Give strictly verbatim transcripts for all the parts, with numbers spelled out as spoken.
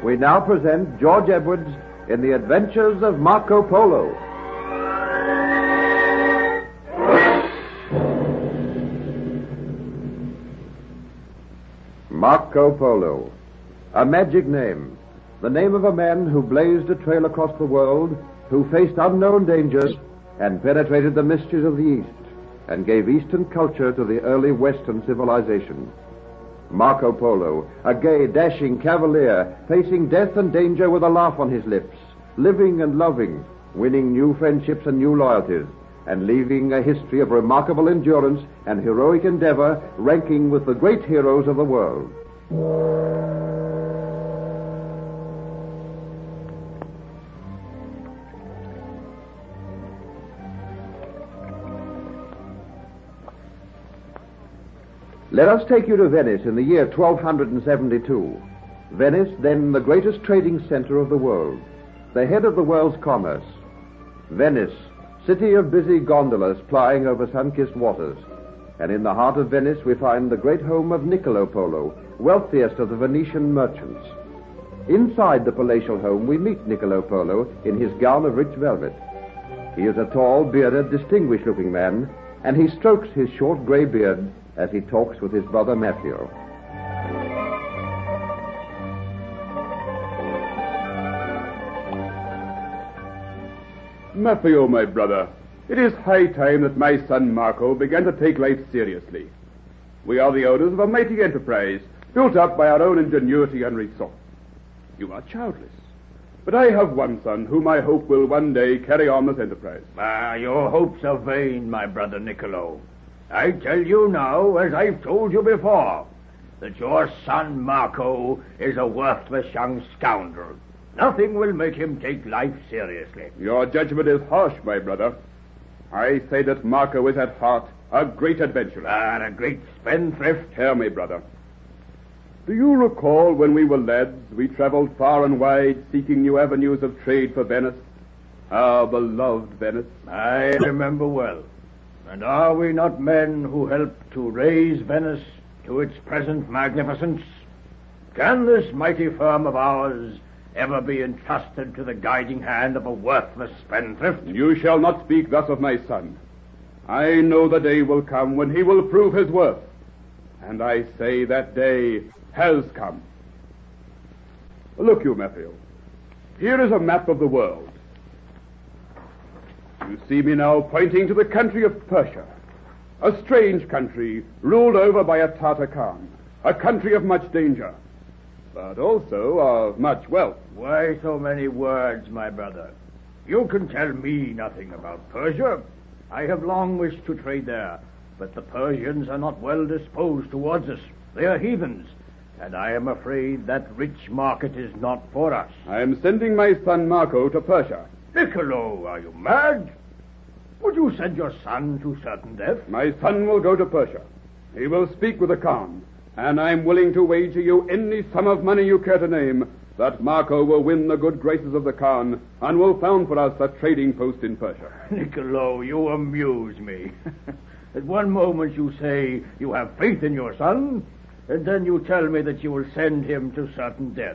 we now present George Edwards in The Adventures of Marco Polo. Marco Polo, a magic name, the name of a man who blazed a trail across the world, who faced unknown dangers and penetrated the mysteries of the East and gave Eastern culture to the early Western civilization. Marco Polo, a gay, dashing cavalier, facing death and danger with a laugh on his lips, living and loving, winning new friendships and new loyalties, and leaving a history of remarkable endurance and heroic endeavor, ranking with the great heroes of the world. Let us take you to Venice in the year twelve seventy-two. Venice, then the greatest trading center of the world, the head of the world's commerce. Venice, city of busy gondolas plying over sun-kissed waters. And in the heart of Venice we find the great home of Niccolo Polo, wealthiest of the Venetian merchants. Inside the palatial home we meet Niccolo Polo in his gown of rich velvet. He is a tall, bearded, distinguished-looking man, and he strokes his short gray beard as he talks with his brother Maffeo. Maffeo, my brother, it is high time that my son Marco began to take life seriously. We are the owners of a mighty enterprise, built up by our own ingenuity and resource. You are childless, but I have one son whom I hope will one day carry on this enterprise. Ah, your hopes are vain, my brother Niccolo. I tell you now, as I've told you before, that your son Marco is a worthless young scoundrel. Nothing will make him take life seriously. Your judgment is harsh, my brother. I say that Marco is at heart a great adventurer. And a great spendthrift. Hear me, brother. Do you recall when we were lads, we traveled far and wide seeking new avenues of trade for Venice? Our beloved Venice. I remember well. And are we not men who helped to raise Venice to its present magnificence? Can this mighty firm of ours ever be entrusted to the guiding hand of a worthless spendthrift? You shall not speak thus of my son. I know the day will come when he will prove his worth. And I say that day has come. Look you, Maffeo. Here is a map of the world. You see me now pointing to the country of Persia, a strange country ruled over by a Tartar Khan, a country of much danger, but also of much wealth. Why so many words, my brother? You can tell me nothing about Persia. I have long wished to trade there, but the Persians are not well disposed towards us. They are heathens, and I am afraid that rich market is not for us. I am sending my son Marco to Persia. Niccolo, are you mad? Would you send your son to certain death? My son will go to Persia. He will speak with the Khan, and I'm willing to wager you any sum of money you care to name that Marco will win the good graces of the Khan and will found for us a trading post in Persia. Niccolo, you amuse me. At one moment you say you have faith in your son, and then you tell me that you will send him to certain death.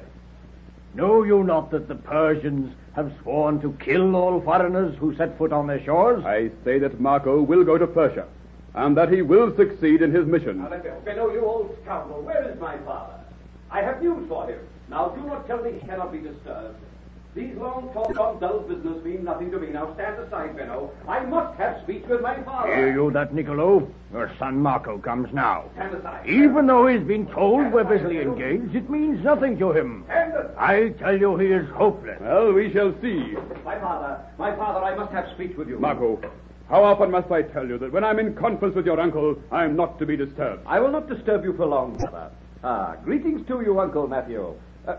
Know you not that the Persians have sworn to kill all foreigners who set foot on their shores? I say that Marco will go to Persia, and that he will succeed in his mission. Benno, you old scoundrel, where is my father? I have news for him. Now, do not tell me he cannot be disturbed. These long talks of dull business mean nothing to me. Now, stand aside, Benno. I must have speech with my father. Hear you that, Niccolo? Your son Marco comes now. Stand aside. Even though he's been told we're busily engaged, it means nothing to him. Stand aside. I tell you he is hopeless. Well, we shall see. My father, my father, I must have speech with you. Marco, how often must I tell you that when I'm in conference with your uncle, I'm not to be disturbed? I will not disturb you for long, father. Ah, greetings to you, Uncle Maffeo. Uh,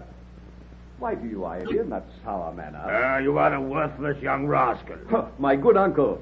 why do you eye me in that sour manner? Ah, uh, you are a worthless young rascal. My good uncle,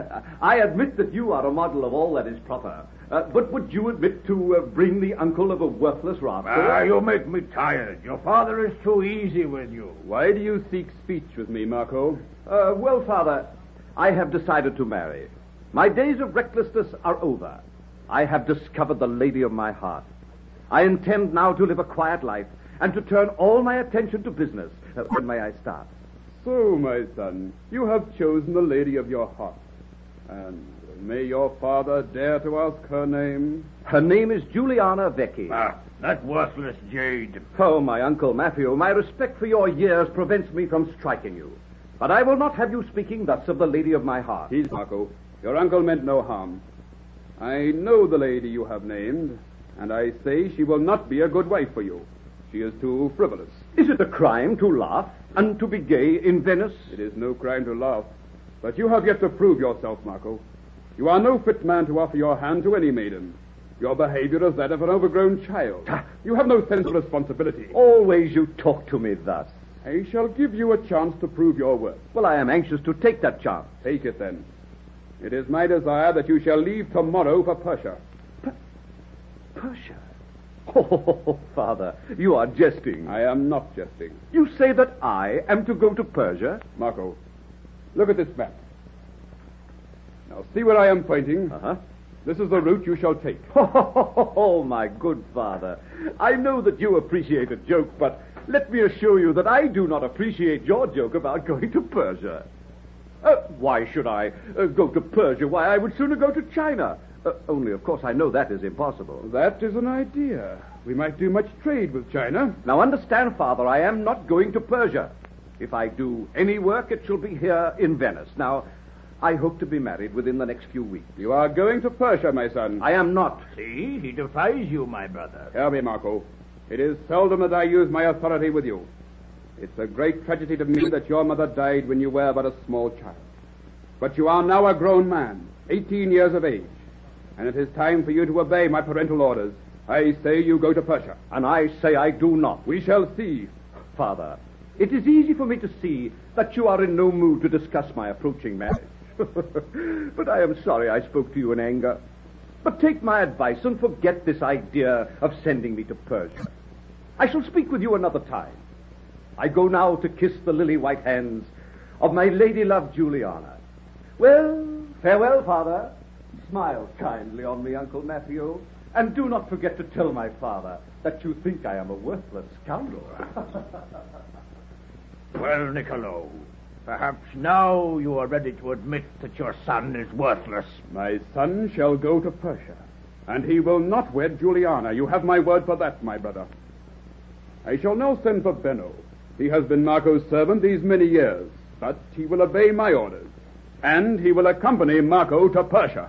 I admit that you are a model of all that is proper. Uh, but would you admit to uh, bring the uncle of a worthless rascal? Ah, you make me tired. Your father is too easy with you. Why do you seek speech with me, Marco? Uh, well, father, I have decided to marry. My days of recklessness are over. I have discovered the lady of my heart. I intend now to live a quiet life and to turn all my attention to business. Uh, when may I start? So, my son, you have chosen the lady of your heart. And may your father dare to ask her name? Her name is Juliana Vecchi. Ah, that worthless jade. Oh, my Uncle Matthew, my respect for your years prevents me from striking you. But I will not have you speaking thus of the lady of my heart. He's Marco. Your uncle meant no harm. I know the lady you have named, and I say she will not be a good wife for you. She is too frivolous. Is it a crime to laugh and to be gay in Venice? It is no crime to laugh, but you have yet to prove yourself, Marco. You are no fit man to offer your hand to any maiden. Your behavior is that of an overgrown child. You have no sense of responsibility. Always you talk to me thus. I shall give you a chance to prove your worth. Well, I am anxious to take that chance. Take it, then. It is my desire that you shall leave tomorrow for Persia. P- Persia? Oh, Father, you are jesting. I am not jesting. You say that I am to go to Persia? Marco, look at this map. Now, see where I am pointing? Uh-huh. This is the route you shall take. Oh, my good father. I know that you appreciate a joke, but let me assure you that I do not appreciate your joke about going to Persia. Uh, why should I uh, go to Persia? Why, I would sooner go to China. Uh, only, of course, I know that is impossible. That is an idea. We might do much trade with China. Now, understand, Father, I am not going to Persia. If I do any work, it shall be here in Venice. Now, I hope to be married within the next few weeks. You are going to Persia, my son. I am not. See, he defies you, my brother. Hear me, Marco. It is seldom that I use my authority with you. It's a great tragedy to me that your mother died when you were but a small child. But you are now a grown man, eighteen years of age, and it is time for you to obey my parental orders. I say you go to Persia. And I say I do not. We shall see. Father, it is easy for me to see that you are in no mood to discuss my approaching marriage. But I am sorry I spoke to you in anger. But take my advice and forget this idea of sending me to Persia. I shall speak with you another time. I go now to kiss the lily-white hands of my lady-love Juliana. Well, farewell, Father. Smile kindly on me, Uncle Matthew, and do not forget to tell my father that you think I am a worthless scoundrel. Well, Niccolo, perhaps now you are ready to admit that your son is worthless. My son shall go to Persia, and he will not wed Juliana. You have my word for that, my brother. I shall now send for Benno. He has been Marco's servant these many years, but he will obey my orders, and he will accompany Marco to Persia.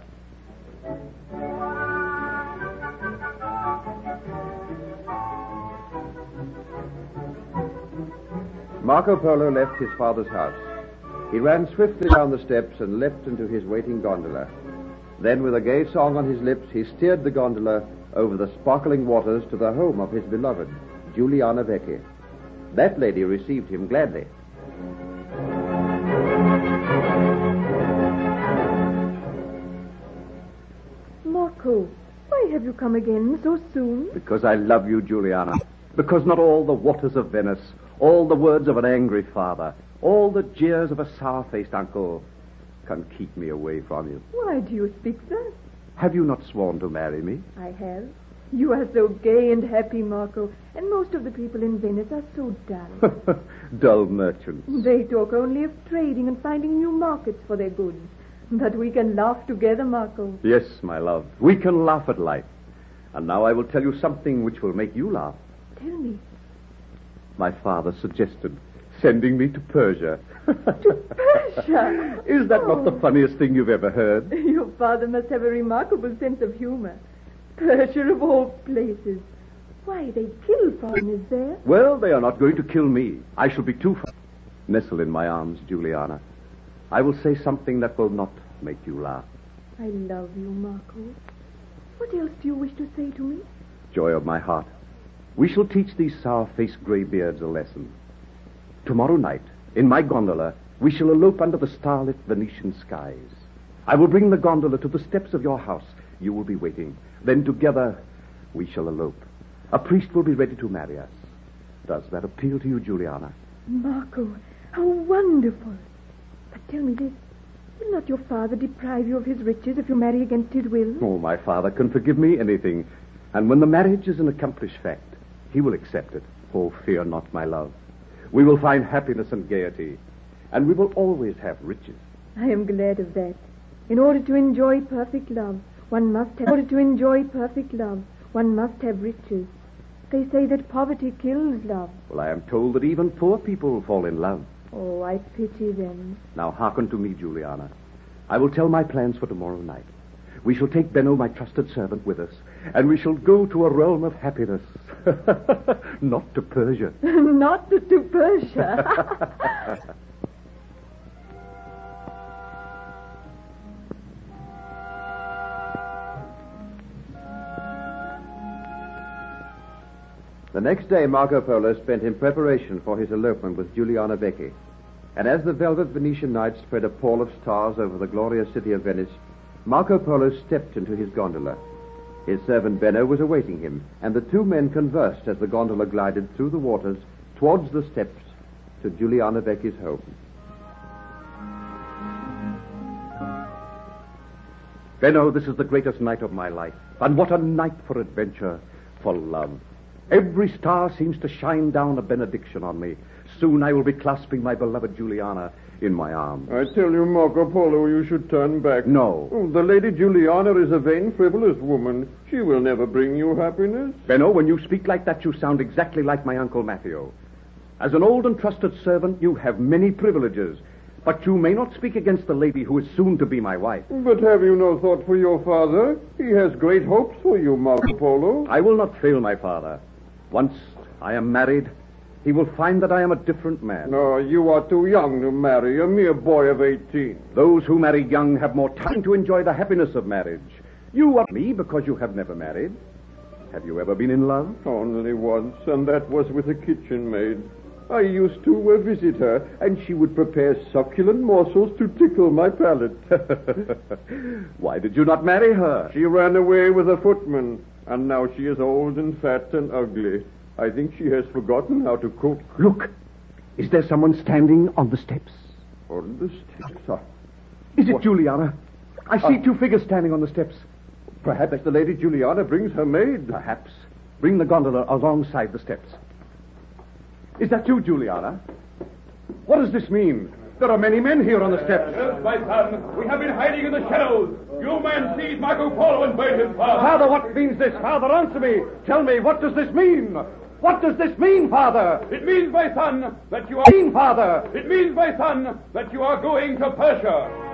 Marco Polo left his father's house. He ran swiftly down the steps and leapt into his waiting gondola. Then, with a gay song on his lips, he steered the gondola over the sparkling waters to the home of his beloved, Juliana Vecchi. That lady received him gladly. Marco, why have you come again so soon? Because I love you, Juliana. Because not all the waters of Venice, all the words of an angry father, all the jeers of a sour-faced uncle can keep me away from you. Why do you speak thus? Have you not sworn to marry me? I have. You are so gay and happy, Marco, and most of the people in Venice are so dull. Dull merchants. They talk only of trading and finding new markets for their goods. But we can laugh together, Marco. Yes, my love, we can laugh at life. And now I will tell you something which will make you laugh. Tell me. My father suggested sending me to Persia. To Persia? Is that Oh. not the funniest thing you've ever heard? Your father must have a remarkable sense of humor. Persia of all places. Why, they kill foreigners there. Well, they are not going to kill me. I shall be too far. Nestle in my arms, Juliana. I will say something that will not make you laugh. I love you, Marco. What else do you wish to say to me? Joy of my heart. We shall teach these sour-faced greybeards a lesson. Tomorrow night, in my gondola, we shall elope under the starlit Venetian skies. I will bring the gondola to the steps of your house. You will be waiting. Then together, we shall elope. A priest will be ready to marry us. Does that appeal to you, Juliana? Marco, how wonderful. But tell me this. Will not your father deprive you of his riches if you marry against his will? Oh, my father can forgive me anything. And when the marriage is an accomplished fact, he will accept it. Oh, fear not, my love. We will find happiness and gaiety, and we will always have riches. I am glad of that. In order to enjoy perfect love, one must have... In order to enjoy perfect love, one must have riches. They say that poverty kills love. Well, I am told that even poor people fall in love. Oh, I pity them. Now hearken to me, Juliana. I will tell my plans for tomorrow night. We shall take Benno, my trusted servant, with us, and we shall go to a realm of happiness. Not to Persia. Not to, to Persia. The next day, Marco Polo spent in preparation for his elopement with Giuliana Becchi. And as the velvet Venetian night spread a pall of stars over the glorious city of Venice, Marco Polo stepped into his gondola. His servant Benno was awaiting him, and the two men conversed as the gondola glided through the waters towards the steps to Giuliana Becchi's home. Benno, this is the greatest night of my life. And what a night for adventure, for love. Every star seems to shine down a benediction on me. Soon I will be clasping my beloved Giuliana in my arms. I tell you, Marco Polo, you should turn back. No. Oh, the Lady Giuliana is a vain, frivolous woman. She will never bring you happiness. Benno, when you speak like that, you sound exactly like my Uncle Matteo. As an old and trusted servant, you have many privileges, but you may not speak against the lady who is soon to be my wife. But have you no thought for your father? He has great hopes for you, Marco Polo. I will not fail my father. Once I am married, he will find that I am a different man. No, you are too young to marry, a mere boy of eighteen. Those who marry young have more time to enjoy the happiness of marriage. You are me because you have never married. Have you ever been in love? Only once, and that was with a kitchen maid. I used to uh, visit her, and she would prepare succulent morsels to tickle my palate. Why did you not marry her? She ran away with a footman, and now she is old and fat and ugly. I think she has forgotten how to cook. Look, is there someone standing on the steps? On the steps? Uh, is it what? Giuliana? I see Uh, two figures standing on the steps. Perhaps the Lady Giuliana brings her maid. Perhaps. Bring the gondola alongside the steps. Is that you, Giuliana? What does this mean? There are many men here on the steps. Yes, my son. We have been hiding in the shadows. You men seized Marco Polo and burned his father. Father, what means this? Father, answer me. Tell me, what does this mean? What does this mean, Father? It means, my son, that you are... Mean, Father? It means, my son, that you are going to Persia.